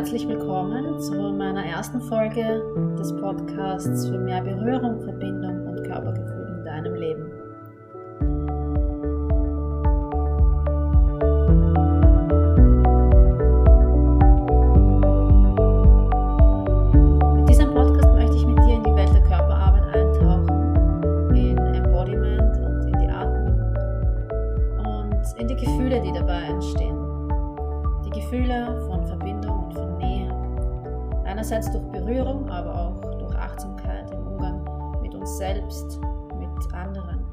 herzlich willkommen zu meiner ersten Folge des Podcasts für mehr Berührung, Verbindung und Körpergefühl in deinem Leben. Mit diesem Podcast möchte ich mit dir in die Welt der Körperarbeit eintauchen, in Embodiment und in die Atmung und in die Gefühle, die dabei entstehen. Die Gefühle von Verbindung und von Nähe. Einerseits durch Berührung, aber auch durch Achtsamkeit im Umgang mit uns selbst, mit anderen.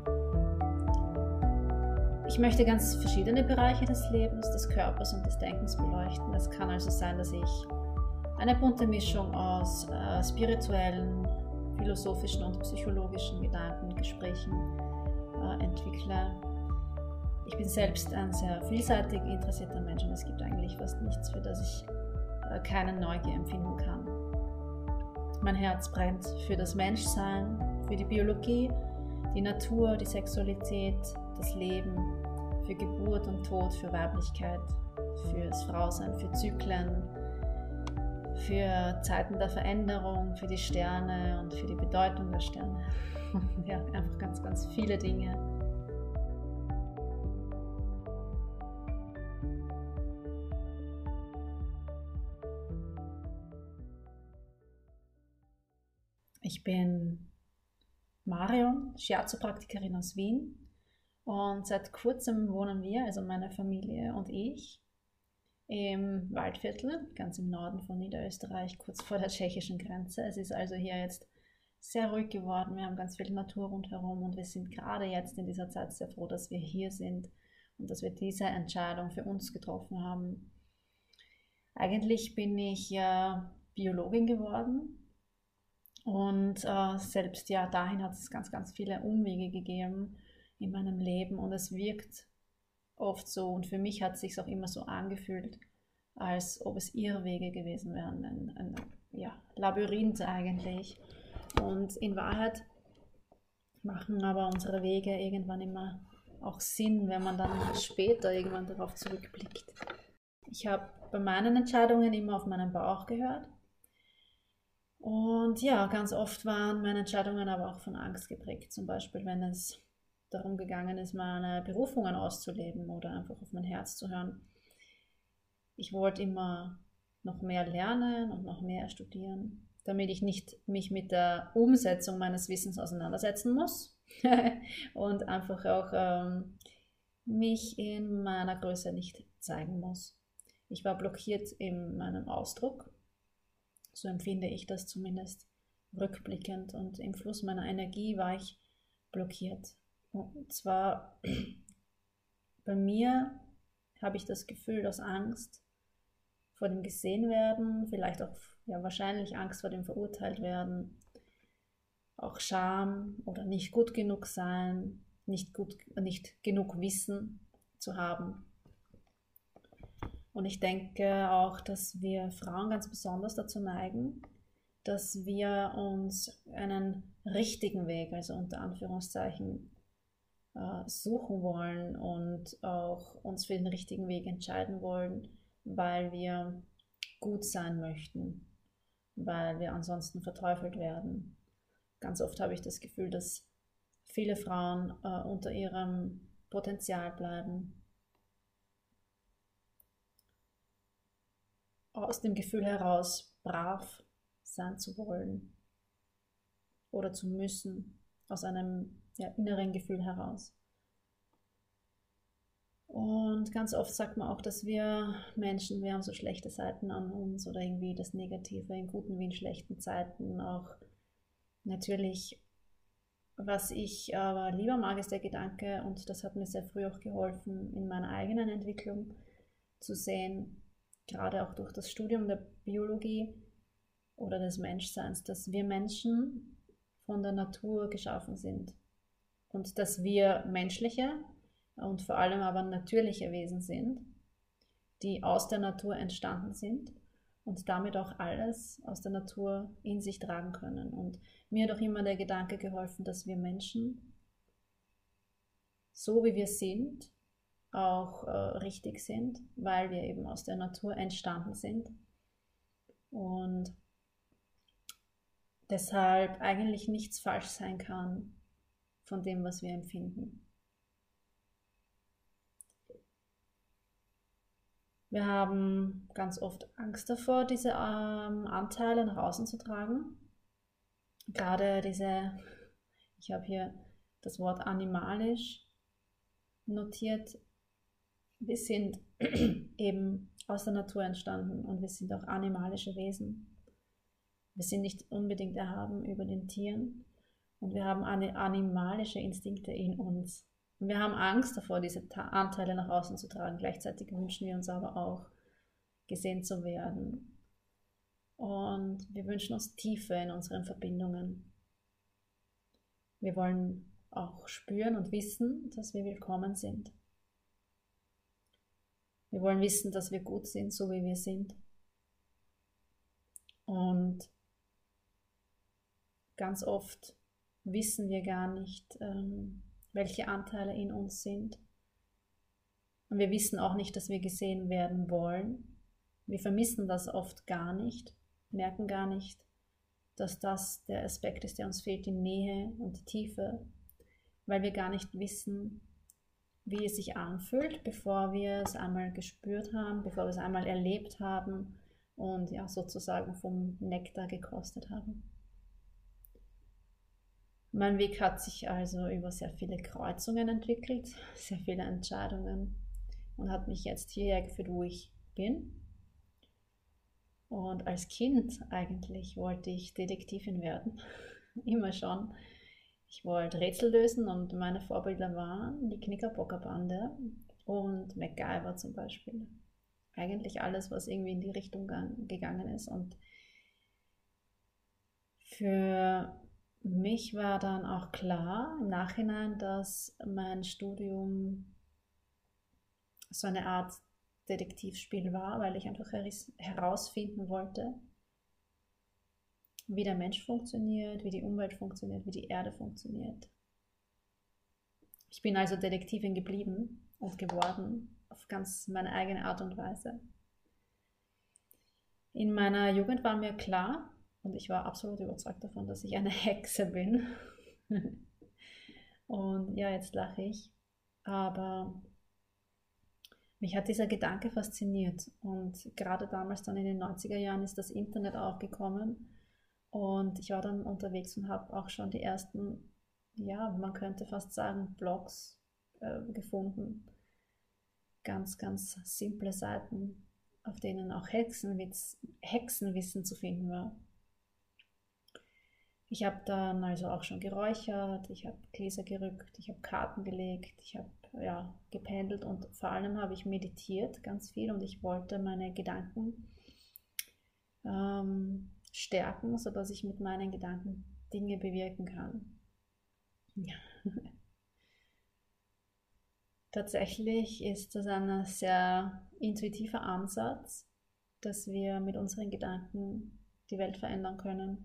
Ich möchte ganz verschiedene Bereiche des Lebens, des Körpers und des Denkens beleuchten. Es kann also sein, dass ich eine bunte Mischung aus spirituellen, philosophischen und psychologischen Gedanken, Gesprächen entwickle. Ich bin selbst ein sehr vielseitig interessierter Mensch und es gibt eigentlich fast nichts, für das ich keine Neugier empfinden kann. Mein Herz brennt für das Menschsein, für die Biologie, die Natur, die Sexualität, das Leben, für Geburt und Tod, für Weiblichkeit, fürs Frausein, für Zyklen, für Zeiten der Veränderung, für die Sterne und für die Bedeutung der Sterne. Ja, einfach ganz, ganz viele Dinge. Ich bin Marion, Shiatsu-Praktikerin aus Wien und seit kurzem wohnen wir, also meine Familie und ich, im Waldviertel, ganz im Norden von Niederösterreich, kurz vor der tschechischen Grenze. Es ist also hier jetzt sehr ruhig geworden, wir haben ganz viel Natur rundherum und wir sind gerade jetzt in dieser Zeit sehr froh, dass wir hier sind und dass wir diese Entscheidung für uns getroffen haben. Eigentlich bin ich ja Biologin geworden. Und selbst ja, dahin hat es ganz, ganz viele Umwege gegeben in meinem Leben und es wirkt oft so und für mich hat es sich auch immer so angefühlt, als ob es Irrwege gewesen wären, ein Labyrinth eigentlich. Und in Wahrheit machen aber unsere Wege irgendwann immer auch Sinn, wenn man dann später irgendwann darauf zurückblickt. Ich habe bei meinen Entscheidungen immer auf meinen Bauch gehört. Und ja, ganz oft waren meine Entscheidungen aber auch von Angst geprägt. Zum Beispiel, wenn es darum gegangen ist, meine Berufungen auszuleben oder einfach auf mein Herz zu hören. Ich wollte immer noch mehr lernen und noch mehr studieren, damit ich nicht mich mit der Umsetzung meines Wissens auseinandersetzen muss und einfach auch mich in meiner Größe nicht zeigen muss. Ich war blockiert in meinem Ausdruck. So empfinde ich das zumindest rückblickend und im Fluss meiner Energie war ich blockiert. Und zwar bei mir habe ich das Gefühl aus Angst vor dem Gesehenwerden, vielleicht auch wahrscheinlich Angst vor dem Verurteiltwerden, auch Scham oder nicht gut genug sein, nicht genug Wissen zu haben. Und ich denke auch, dass wir Frauen ganz besonders dazu neigen, dass wir uns einen richtigen Weg, also unter Anführungszeichen, suchen wollen und auch uns für den richtigen Weg entscheiden wollen, weil wir gut sein möchten, weil wir ansonsten verteufelt werden. Ganz oft habe ich das Gefühl, dass viele Frauen unter ihrem Potenzial bleiben, aus dem Gefühl heraus brav sein zu wollen oder zu müssen, aus einem inneren Gefühl heraus. Und ganz oft sagt man auch, dass wir Menschen, wir haben so schlechte Seiten an uns oder irgendwie das Negative in guten wie in schlechten Zeiten auch. Natürlich, was ich aber lieber mag, ist der Gedanke, und das hat mir sehr früh auch geholfen, in meiner eigenen Entwicklung zu sehen, gerade auch durch das Studium der Biologie oder des Menschseins, dass wir Menschen von der Natur geschaffen sind und dass wir menschliche und vor allem aber natürliche Wesen sind, die aus der Natur entstanden sind und damit auch alles aus der Natur in sich tragen können. Und mir hat auch immer der Gedanke geholfen, dass wir Menschen, so wie wir sind, auch richtig sind, weil wir eben aus der Natur entstanden sind und deshalb eigentlich nichts falsch sein kann von dem, was wir empfinden. Wir haben ganz oft Angst davor, diese Anteile nach außen zu tragen. Gerade ich habe hier das Wort animalisch notiert. Wir sind eben aus der Natur entstanden und wir sind auch animalische Wesen. Wir sind nicht unbedingt erhaben über den Tieren und wir haben animalische Instinkte in uns. Und wir haben Angst davor, diese Anteile nach außen zu tragen. Gleichzeitig wünschen wir uns aber auch, gesehen zu werden. Und wir wünschen uns Tiefe in unseren Verbindungen. Wir wollen auch spüren und wissen, dass wir willkommen sind. Wir wollen wissen, dass wir gut sind, so wie wir sind. Und ganz oft wissen wir gar nicht, welche Anteile in uns sind. Und wir wissen auch nicht, dass wir gesehen werden wollen. Wir vermissen das oft gar nicht, merken gar nicht, dass das der Aspekt ist, der uns fehlt, die Nähe und die Tiefe, weil wir gar nicht wissen, wie es sich anfühlt, bevor wir es einmal gespürt haben, bevor wir es einmal erlebt haben und ja sozusagen vom Nektar gekostet haben. Mein Weg hat sich also über sehr viele Kreuzungen entwickelt, sehr viele Entscheidungen und hat mich jetzt hierher geführt, wo ich bin. Und als Kind eigentlich wollte ich Detektivin werden, immer schon. Ich wollte Rätsel lösen und meine Vorbilder waren die Knickerbocker-Bande und MacGyver zum Beispiel. Eigentlich alles, was irgendwie in die Richtung gegangen ist. Und für mich war dann auch klar im Nachhinein, dass mein Studium so eine Art Detektivspiel war, weil ich einfach herausfinden wollte, wie der Mensch funktioniert, wie die Umwelt funktioniert, wie die Erde funktioniert. Ich bin also Detektivin geblieben und geworden, auf ganz meine eigene Art und Weise. In meiner Jugend war mir klar, und ich war absolut überzeugt davon, dass ich eine Hexe bin. Und ja, jetzt lache ich. Aber mich hat dieser Gedanke fasziniert. Und gerade damals, dann in den 90er Jahren, ist das Internet aufgekommen. Und ich war dann unterwegs und habe auch schon die ersten, ja, man könnte fast sagen, Blogs gefunden. Ganz, ganz simple Seiten, auf denen auch Hexenwissen zu finden war. Ich habe dann also auch schon geräuchert, ich habe Gläser gerückt, ich habe Karten gelegt, ich habe gependelt und vor allem habe ich meditiert ganz viel und ich wollte meine Gedanken stärken, sodass ich mit meinen Gedanken Dinge bewirken kann. Ja. Tatsächlich ist das ein sehr intuitiver Ansatz, dass wir mit unseren Gedanken die Welt verändern können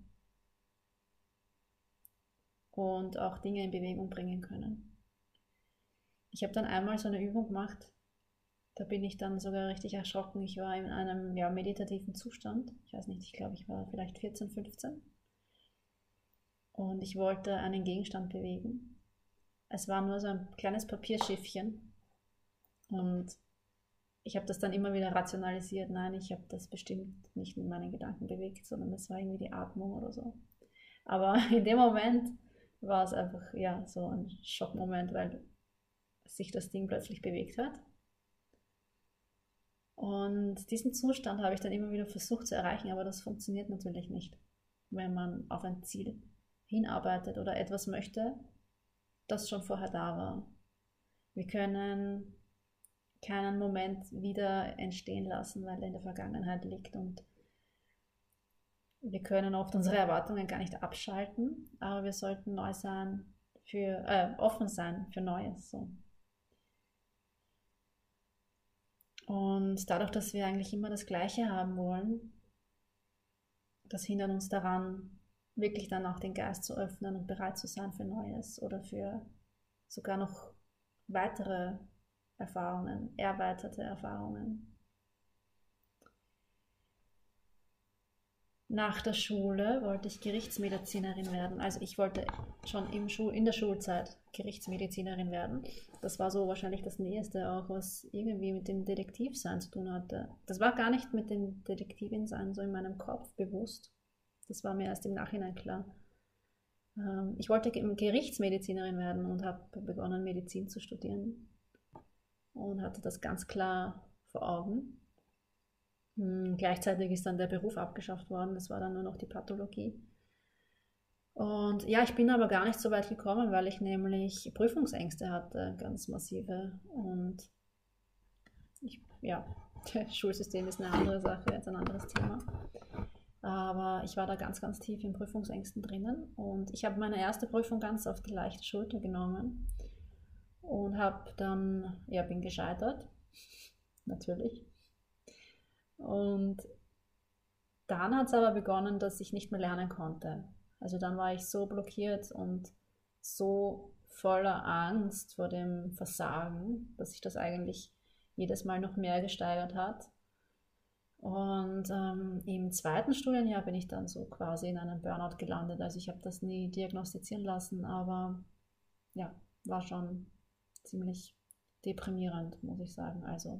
und auch Dinge in Bewegung bringen können. Ich habe dann einmal so eine Übung gemacht, da bin ich dann sogar richtig erschrocken. Ich war in einem meditativen Zustand. Ich weiß nicht, ich glaube, ich war vielleicht 14, 15. Und ich wollte einen Gegenstand bewegen. Es war nur so ein kleines Papierschiffchen. Und ich habe das dann immer wieder rationalisiert. Nein, ich habe das bestimmt nicht mit meinen Gedanken bewegt, sondern das war irgendwie die Atmung oder so. Aber in dem Moment war es einfach so ein Schockmoment, weil sich das Ding plötzlich bewegt hat. Und diesen Zustand habe ich dann immer wieder versucht zu erreichen, aber das funktioniert natürlich nicht, wenn man auf ein Ziel hinarbeitet oder etwas möchte, das schon vorher da war. Wir können keinen Moment wieder entstehen lassen, weil er in der Vergangenheit liegt und wir können oft unsere Erwartungen gar nicht abschalten, aber wir sollten offen sein für Neues. So. Und dadurch, dass wir eigentlich immer das Gleiche haben wollen, das hindert uns daran, wirklich dann auch den Geist zu öffnen und bereit zu sein für Neues oder für sogar noch weitere Erfahrungen, erweiterte Erfahrungen. nach der Schule wollte ich Gerichtsmedizinerin werden. Also ich wollte schon in der Schulzeit Gerichtsmedizinerin werden. Das war so wahrscheinlich das Nächste auch, was irgendwie mit dem Detektivsein zu tun hatte. Das war gar nicht mit dem Detektivinsein so in meinem Kopf bewusst. Das war mir erst im Nachhinein klar. Ich wollte Gerichtsmedizinerin werden und habe begonnen, Medizin zu studieren und hatte das ganz klar vor Augen. Gleichzeitig ist dann der Beruf abgeschafft worden, das war dann nur noch die Pathologie. Und ja, ich bin aber gar nicht so weit gekommen, weil ich nämlich Prüfungsängste hatte, ganz massive. Und ja, das Schulsystem ist eine andere Sache, jetzt ein anderes Thema. Aber ich war da ganz, ganz tief in Prüfungsängsten drinnen. Und ich habe meine erste Prüfung ganz auf die leichte Schulter genommen und habe dann, ja, bin gescheitert, natürlich. Und dann hat es aber begonnen, dass ich nicht mehr lernen konnte. Also dann war ich so blockiert und so voller Angst vor dem Versagen, dass sich das eigentlich jedes Mal noch mehr gesteigert hat. Und im zweiten Studienjahr bin ich dann so quasi in einem Burnout gelandet. Also ich habe das nie diagnostizieren lassen, aber ja, war schon ziemlich deprimierend, muss ich sagen. Also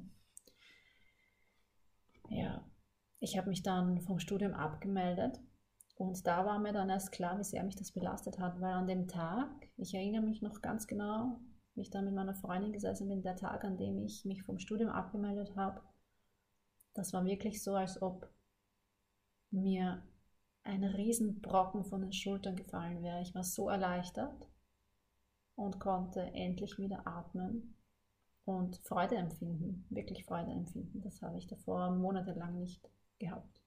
ja, ich habe mich dann vom Studium abgemeldet und da war mir dann erst klar, wie sehr mich das belastet hat, weil an dem Tag, ich erinnere mich noch ganz genau, wie ich dann mit meiner Freundin gesessen bin, der Tag, an dem ich mich vom Studium abgemeldet habe, das war wirklich so, als ob mir ein Riesenbrocken von den Schultern gefallen wäre. Ich war so erleichtert und konnte endlich wieder atmen und Freude empfinden, wirklich Freude empfinden. Das habe ich davor monatelang nicht gehabt.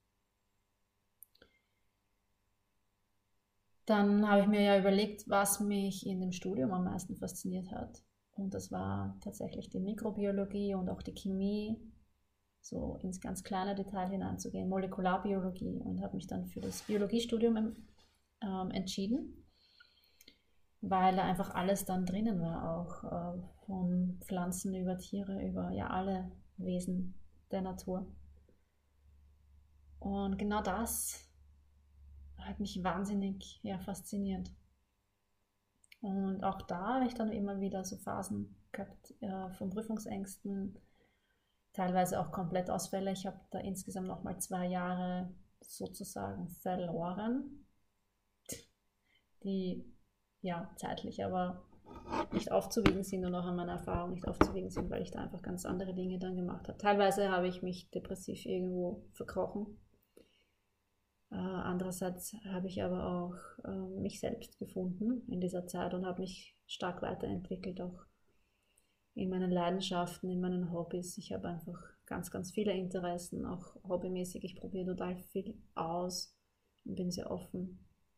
Dann habe ich mir ja überlegt, was mich in dem Studium am meisten fasziniert hat. Und das war tatsächlich die Mikrobiologie und auch die Chemie, so ins ganz kleine Detail hineinzugehen, Molekularbiologie, und habe mich dann für das Biologiestudium entschieden, weil da einfach alles dann drinnen war, auch von Pflanzen über Tiere, über ja alle Wesen der Natur. Und genau das hat mich wahnsinnig fasziniert. Und auch da habe ich dann immer wieder so Phasen gehabt von Prüfungsängsten, teilweise auch Komplettausfälle. Ich habe da insgesamt nochmal 2 Jahre sozusagen verloren, die ja zeitlich aber nicht aufzuwiegen sind und auch an meiner Erfahrung nicht aufzuwiegen sind, weil ich da einfach ganz andere Dinge dann gemacht habe. Teilweise habe ich mich depressiv irgendwo verkrochen. Andererseits habe ich aber auch mich selbst gefunden in dieser Zeit und habe mich stark weiterentwickelt, auch in meinen Leidenschaften, in meinen Hobbys. Ich habe einfach ganz, ganz viele Interessen, auch hobbymäßig. Ich probiere total viel aus und bin sehr offen.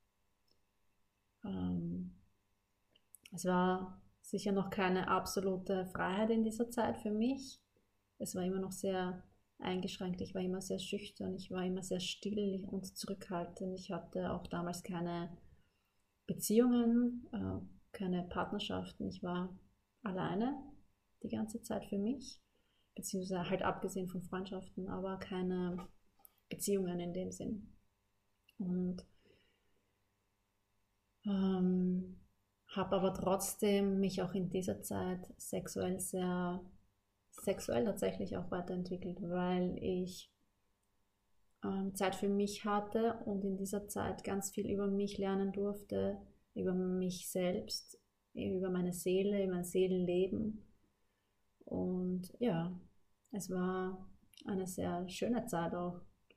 Es war sicher noch keine absolute Freiheit in dieser Zeit für mich. Es war immer noch sehr eingeschränkt. Ich war immer sehr schüchtern, ich war immer sehr still und zurückhaltend. Ich hatte auch damals keine Beziehungen, keine Partnerschaften. Ich war alleine die ganze Zeit für mich, beziehungsweise halt abgesehen von Freundschaften, aber keine Beziehungen in dem Sinn. Und habe aber trotzdem mich auch in dieser Zeit sexuell tatsächlich auch weiterentwickelt, weil ich Zeit für mich hatte und in dieser Zeit ganz viel über mich lernen durfte, über mich selbst, über meine Seele, über mein Seelenleben. Und ja, es war eine sehr schöne Zeit auch.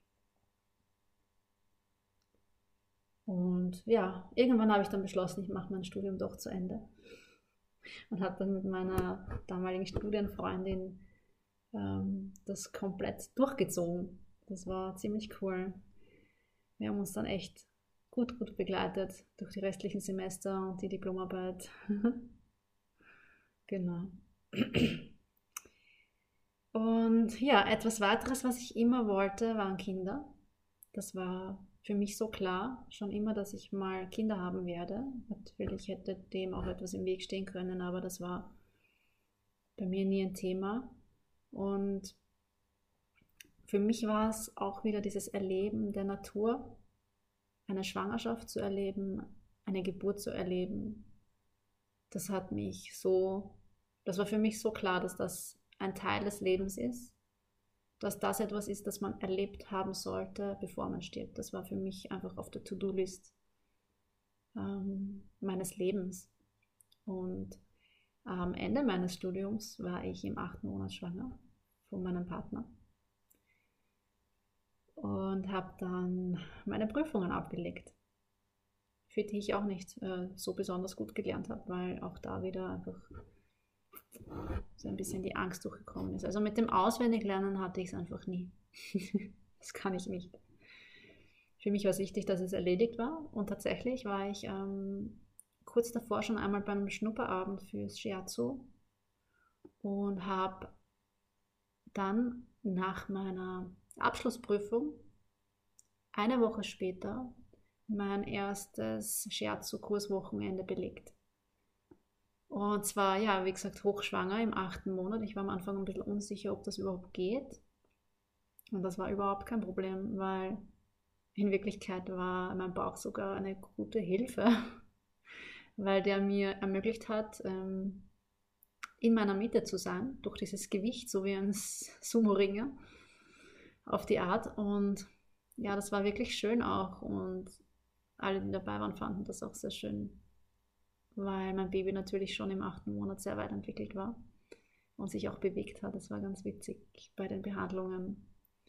Und ja, irgendwann habe ich dann beschlossen, ich mache mein Studium doch zu Ende. Und habe dann mit meiner damaligen Studienfreundin das komplett durchgezogen. Das war ziemlich cool. Wir haben uns dann echt gut begleitet durch die restlichen Semester und die Diplomarbeit. Genau. Und ja, etwas weiteres, was ich immer wollte, waren Kinder. Das war für mich so klar, schon immer, dass ich mal Kinder haben werde. Natürlich hätte dem auch etwas im Weg stehen können, aber das war bei mir nie ein Thema. Und für mich war es auch wieder dieses Erleben der Natur, eine Schwangerschaft zu erleben, eine Geburt zu erleben. Das war für mich so klar, dass das ein Teil des Lebens ist, dass das etwas ist, das man erlebt haben sollte, bevor man stirbt. Das war für mich einfach auf der To-Do-List meines Lebens. Und am Ende meines Studiums war ich im 8. Monat schwanger von meinem Partner und habe dann meine Prüfungen abgelegt, für die ich auch nicht so besonders gut gelernt habe, weil auch da wieder einfach so ein bisschen die Angst durchgekommen ist. Also mit dem Auswendiglernen hatte ich es einfach nie. Das kann ich nicht. Für mich war es wichtig, dass es erledigt war, und tatsächlich war ich kurz davor schon einmal beim Schnupperabend fürs Shiatsu und habe dann nach meiner Abschlussprüfung eine Woche später mein erstes Shiatsu-Kurswochenende belegt. Und zwar, ja, wie gesagt, hochschwanger im 8. Monat. Ich war am Anfang ein bisschen unsicher, ob das überhaupt geht. Und das war überhaupt kein Problem, weil in Wirklichkeit war mein Bauch sogar eine gute Hilfe, weil der mir ermöglicht hat, in meiner Mitte zu sein, durch dieses Gewicht, so wie ein Sumo-Ringer auf die Art. Und ja, das war wirklich schön auch, und alle, die dabei waren, fanden das auch sehr schön, weil mein Baby natürlich schon im 8. Monat sehr weit entwickelt war und sich auch bewegt hat. Das war ganz witzig bei den Behandlungen.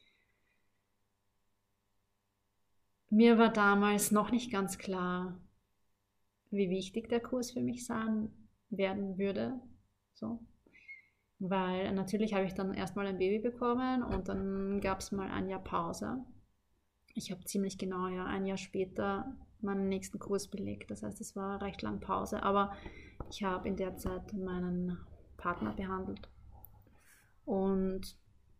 Mir war damals noch nicht ganz klar, wie wichtig der Kurs für mich sein werden würde. So. Weil natürlich habe ich dann erstmal ein Baby bekommen und dann gab es mal ein Jahr Pause. Ich habe ziemlich genau ein Jahr später meinen nächsten Kurs belegt. Das heißt, es war recht lang Pause, aber ich habe in der Zeit meinen Partner behandelt. Und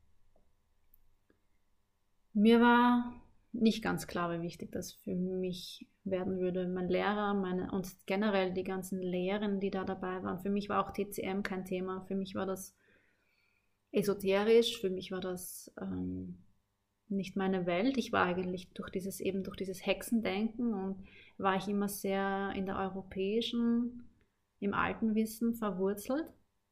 mir war nicht ganz klar, wie wichtig das für mich werden würde. Mein Lehrer, und generell die ganzen Lehren, die da dabei waren. Für mich war auch TCM kein Thema. Für mich war das esoterisch. Für mich war das nicht meine Welt. Ich war eigentlich durch dieses Hexendenken, und war ich immer sehr in der europäischen, im alten Wissen verwurzelt.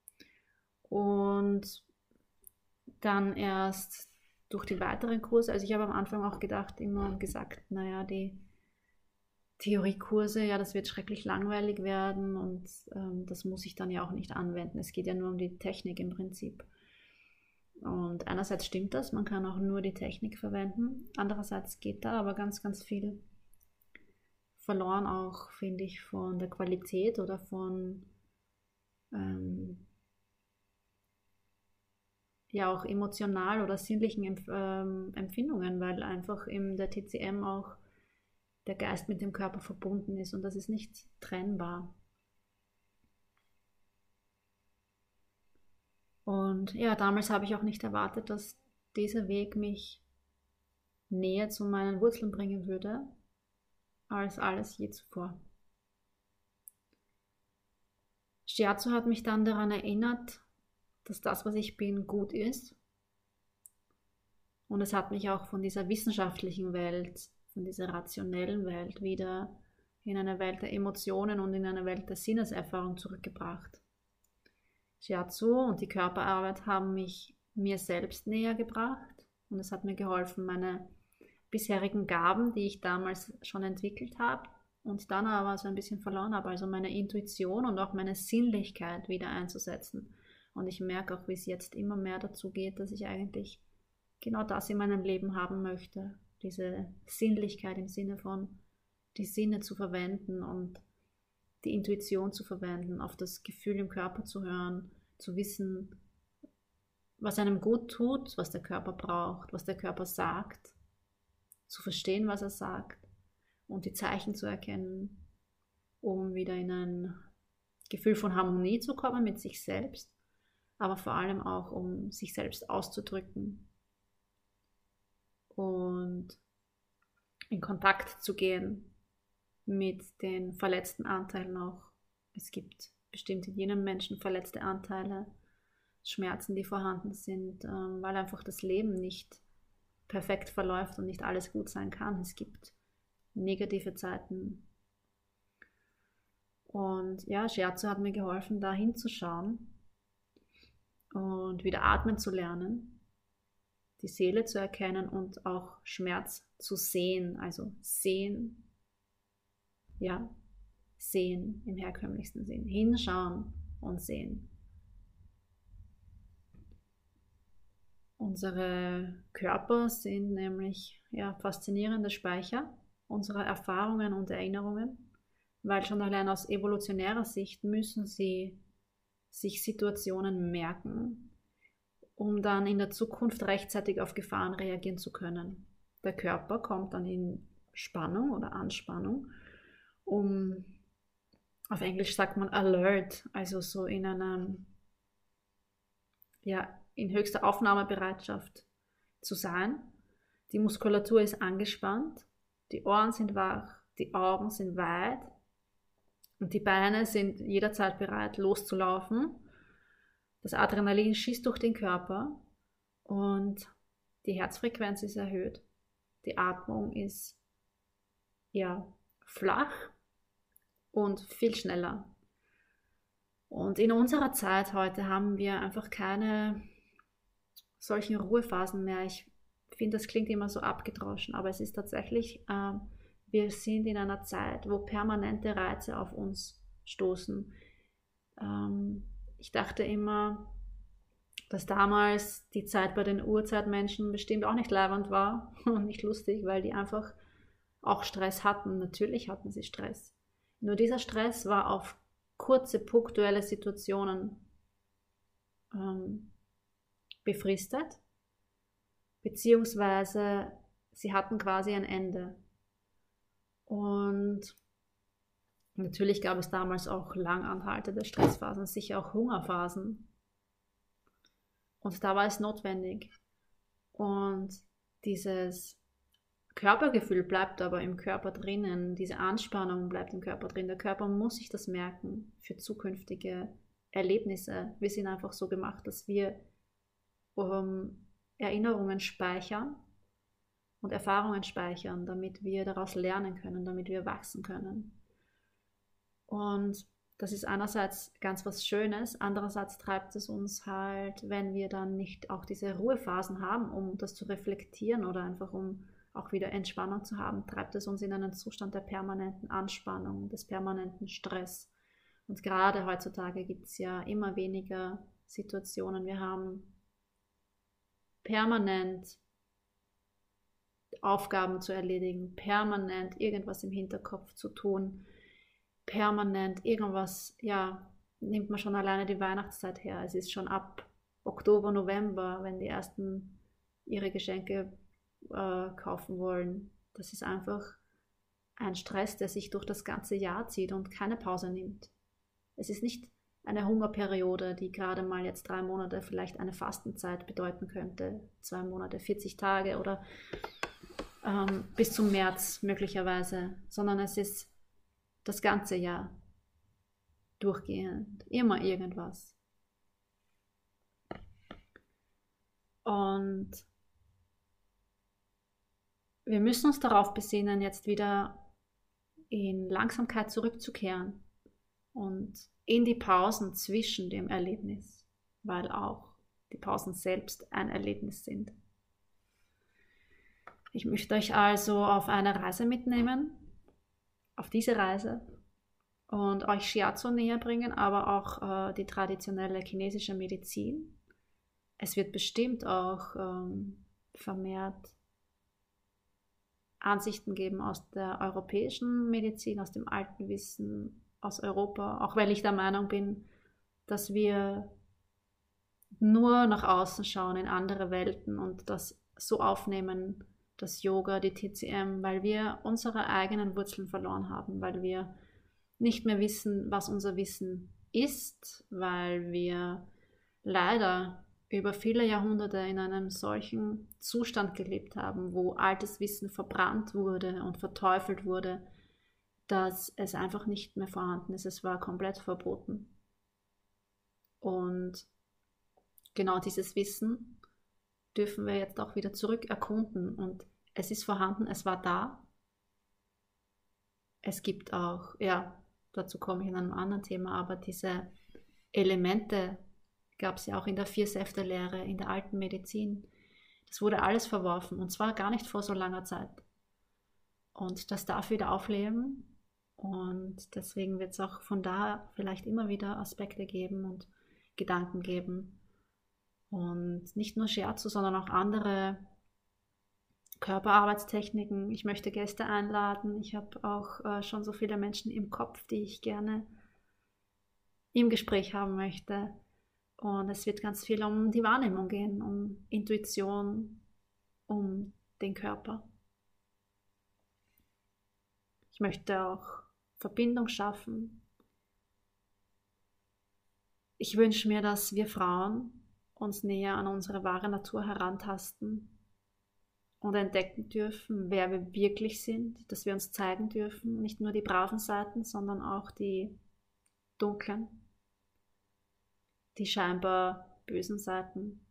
Und dann erst durch die weiteren Kurse, also ich habe am Anfang auch gedacht, immer gesagt, naja, die Theoriekurse, ja, das wird schrecklich langweilig werden, und das muss ich dann ja auch nicht anwenden. Es geht ja nur um die Technik im Prinzip. Und einerseits stimmt das, man kann auch nur die Technik verwenden. Andererseits geht da aber ganz, ganz viel verloren, auch, finde ich, von der Qualität oder von ja auch emotional oder sinnlichen Empfindungen, weil einfach in der TCM auch der Geist mit dem Körper verbunden ist, und das ist nicht trennbar. Und ja, damals habe ich auch nicht erwartet, dass dieser Weg mich näher zu meinen Wurzeln bringen würde, als alles je zuvor. Shiatsu hat mich dann daran erinnert, dass das, was ich bin, gut ist. Und es hat mich auch von dieser wissenschaftlichen Welt, von dieser rationellen Welt wieder in eine Welt der Emotionen und in eine Welt der Sinneserfahrung zurückgebracht. Shiatsu und die Körperarbeit haben mich mir selbst näher gebracht, und es hat mir geholfen, meine bisherigen Gaben, die ich damals schon entwickelt habe und dann aber so ein bisschen verloren habe, also meine Intuition und auch meine Sinnlichkeit wieder einzusetzen. Und ich merke auch, wie es jetzt immer mehr dazu geht, dass ich eigentlich genau das in meinem Leben haben möchte. Diese Sinnlichkeit im Sinne von die Sinne zu verwenden und die Intuition zu verwenden, auf das Gefühl im Körper zu hören, zu wissen, was einem gut tut, was der Körper braucht, was der Körper sagt, zu verstehen, was er sagt und die Zeichen zu erkennen, um wieder in ein Gefühl von Harmonie zu kommen mit sich selbst, aber vor allem auch, um sich selbst auszudrücken und in Kontakt zu gehen mit den verletzten Anteilen auch. Es gibt bestimmt in jedem Menschen verletzte Anteile, Schmerzen, die vorhanden sind, weil einfach das Leben nicht perfekt verläuft und nicht alles gut sein kann. Es gibt negative Zeiten. Und ja, Shiatsu hat mir geholfen, da hinzuschauen und wieder atmen zu lernen, die Seele zu erkennen und auch Schmerz zu sehen. Also sehen, ja, sehen im herkömmlichsten Sinn. Hinschauen und sehen. Unsere Körper sind nämlich faszinierende Speicher unserer Erfahrungen und Erinnerungen, weil schon allein aus evolutionärer Sicht müssen sie sich Situationen merken, um dann in der Zukunft rechtzeitig auf Gefahren reagieren zu können. Der Körper kommt dann in Spannung oder Anspannung, auf Englisch sagt man alert, also so in einem, in höchster Aufnahmebereitschaft zu sein. Die Muskulatur ist angespannt, die Ohren sind wach, die Augen sind weit und die Beine sind jederzeit bereit loszulaufen. Das Adrenalin schießt durch den Körper und die Herzfrequenz ist erhöht. Die Atmung ist flach und viel schneller. Und in unserer Zeit heute haben wir einfach keine solchen Ruhephasen mehr. Ich finde, das klingt immer so abgedroschen, aber es ist tatsächlich, wir sind in einer Zeit, wo permanente Reize auf uns stoßen. Ich dachte immer, dass damals die Zeit bei den Urzeitmenschen bestimmt auch nicht leibend war und nicht lustig, weil die einfach auch Stress hatten. Natürlich hatten sie Stress. Nur dieser Stress war auf kurze, punktuelle Situationen befristet, beziehungsweise sie hatten quasi ein Ende. Und natürlich gab es damals auch lang anhaltende Stressphasen, sicher auch Hungerphasen. Und da war es notwendig. Und dieses Körpergefühl bleibt aber im Körper drinnen, diese Anspannung bleibt im Körper drin. Der Körper muss sich das merken für zukünftige Erlebnisse. Wir sind einfach so gemacht, dass wir Erinnerungen speichern und Erfahrungen speichern, damit wir daraus lernen können, damit wir wachsen können. Und das ist einerseits ganz was Schönes, andererseits treibt es uns halt, wenn wir dann nicht auch diese Ruhephasen haben, um das zu reflektieren oder einfach um auch wieder Entspannung zu haben, treibt es uns in einen Zustand der permanenten Anspannung, des permanenten Stress. Und gerade heutzutage gibt es ja immer weniger Situationen. Wir haben permanent Aufgaben zu erledigen, permanent irgendwas im Hinterkopf zu tun, permanent irgendwas, nimmt man schon alleine die Weihnachtszeit her. Es ist schon ab Oktober, November, wenn die ersten ihre Geschenke kaufen wollen. Das ist einfach ein Stress, der sich durch das ganze Jahr zieht und keine Pause nimmt. Es ist nicht eine Hungerperiode, die gerade mal jetzt 3 Monate vielleicht eine Fastenzeit bedeuten könnte, 2 Monate, 40 Tage oder bis zum März möglicherweise, sondern es ist das ganze Jahr durchgehend, immer irgendwas. Und wir müssen uns darauf besinnen, jetzt wieder in Langsamkeit zurückzukehren und in die Pausen zwischen dem Erlebnis, weil auch die Pausen selbst ein Erlebnis sind. Ich möchte euch also auf eine Reise mitnehmen, auf diese Reise und euch Shiatsu näher bringen, aber auch die traditionelle chinesische Medizin. Es wird bestimmt auch vermehrt Ansichten geben aus der europäischen Medizin, aus dem alten Wissen, aus Europa, auch weil ich der Meinung bin, dass wir nur nach außen schauen in andere Welten und das so aufnehmen, das Yoga, die TCM, weil wir unsere eigenen Wurzeln verloren haben, weil wir nicht mehr wissen, was unser Wissen ist, weil wir leider über viele Jahrhunderte in einem solchen Zustand gelebt haben, wo altes Wissen verbrannt wurde und verteufelt wurde, dass es einfach nicht mehr vorhanden ist. Es war komplett verboten. Und genau dieses Wissen dürfen wir jetzt auch wieder zurück erkunden. Und es ist vorhanden, es war da. Es gibt auch, ja, dazu komme ich in einem anderen Thema, aber diese Elemente gab es ja auch in der Vier-Säfte-Lehre, in der alten Medizin. Das wurde alles verworfen und zwar gar nicht vor so langer Zeit. Und das darf wieder aufleben und deswegen wird es auch von da vielleicht immer wieder Aspekte geben und Gedanken geben. Und nicht nur Shiatsu, sondern auch andere Körperarbeitstechniken. Ich möchte Gäste einladen. Ich habe auch schon so viele Menschen im Kopf, die ich gerne im Gespräch haben möchte. Und es wird ganz viel um die Wahrnehmung gehen, um Intuition, um den Körper. Ich möchte auch Verbindung schaffen. Ich wünsche mir, dass wir Frauen uns näher an unsere wahre Natur herantasten und entdecken dürfen, wer wir wirklich sind, dass wir uns zeigen dürfen, nicht nur die braven Seiten, sondern auch die dunklen, die scheinbar bösen Seiten.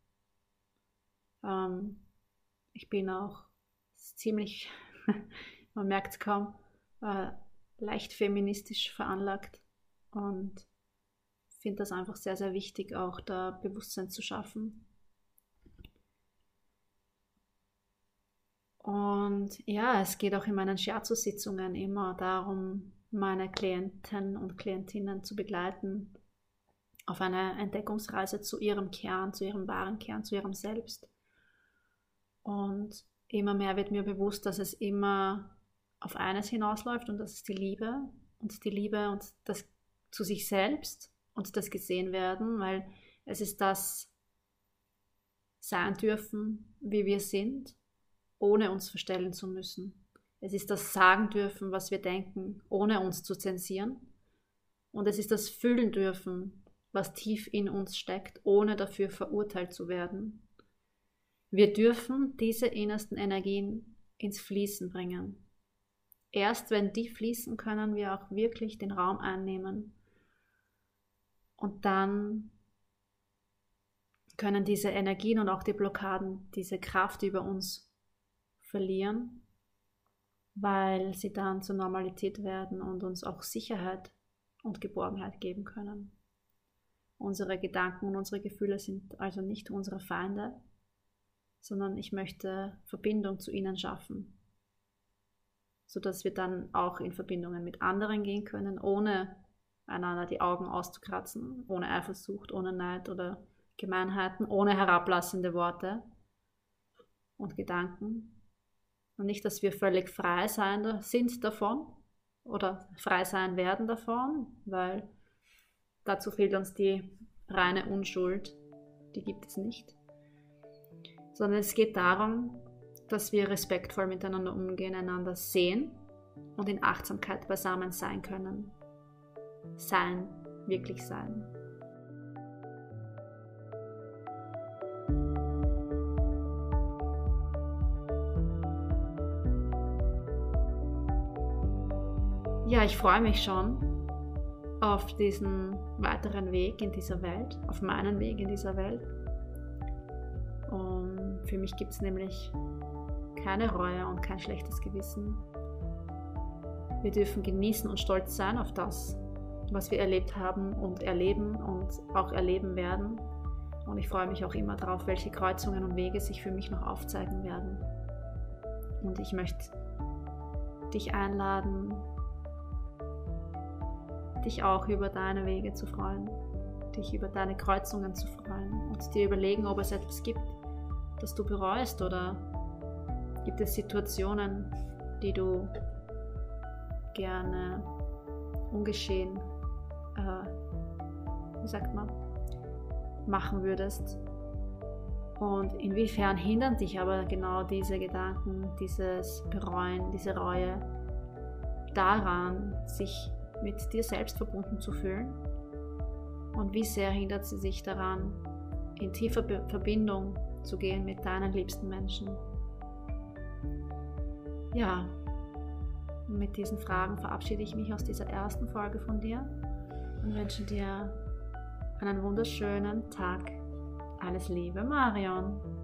Ich bin auch ziemlich, man merkt es kaum, leicht feministisch veranlagt und finde das einfach sehr, sehr wichtig, auch da Bewusstsein zu schaffen. Und ja, es geht auch in meinen Shiatsu-Sitzungen immer darum, meine Klienten und Klientinnen zu begleiten auf eine Entdeckungsreise zu ihrem Kern, zu ihrem wahren Kern, zu ihrem Selbst. Und immer mehr wird mir bewusst, dass es immer auf eines hinausläuft und das ist die Liebe und das zu sich selbst und das Gesehenwerden, weil es ist das sein dürfen, wie wir sind, ohne uns verstellen zu müssen. Es ist das sagen dürfen, was wir denken, ohne uns zu zensieren. Und es ist das fühlen dürfen, was tief in uns steckt, ohne dafür verurteilt zu werden. Wir dürfen diese innersten Energien ins Fließen bringen. Erst wenn die fließen, können wir auch wirklich den Raum einnehmen. Und dann können diese Energien und auch die Blockaden diese Kraft über uns verlieren, weil sie dann zur Normalität werden und uns auch Sicherheit und Geborgenheit geben können. Unsere Gedanken und unsere Gefühle sind also nicht unsere Feinde, sondern ich möchte Verbindung zu ihnen schaffen, sodass wir dann auch in Verbindungen mit anderen gehen können, ohne einander die Augen auszukratzen, ohne Eifersucht, ohne Neid oder Gemeinheiten, ohne herablassende Worte und Gedanken. Und nicht, dass wir völlig frei sind davon oder frei sein werden davon, weil dazu fehlt uns die reine Unschuld, die gibt es nicht. Sondern es geht darum, dass wir respektvoll miteinander umgehen, einander sehen und in Achtsamkeit beisammen sein können. Sein, wirklich sein. Ja, ich freue mich schon auf diesen weiteren Weg in dieser Welt, auf meinen Weg in dieser Welt. Und für mich gibt es nämlich keine Reue und kein schlechtes Gewissen. Wir dürfen genießen und stolz sein auf das, was wir erlebt haben und erleben und auch erleben werden. Und ich freue mich auch immer darauf, welche Kreuzungen und Wege sich für mich noch aufzeigen werden. Und ich möchte dich einladen, dich auch über deine Wege zu freuen, dich über deine Kreuzungen zu freuen und dir überlegen, ob es etwas gibt, das du bereust, oder gibt es Situationen, die du gerne ungeschehen, machen würdest. Und inwiefern hindern dich aber genau diese Gedanken, dieses Bereuen, diese Reue daran, sich mit dir selbst verbunden zu fühlen? Und wie sehr hindert sie sich daran, in tiefer Verbindung zu gehen mit deinen liebsten Menschen? Ja, mit diesen Fragen verabschiede ich mich aus dieser ersten Folge von dir und wünsche dir einen wunderschönen Tag. Alles Liebe, Marion.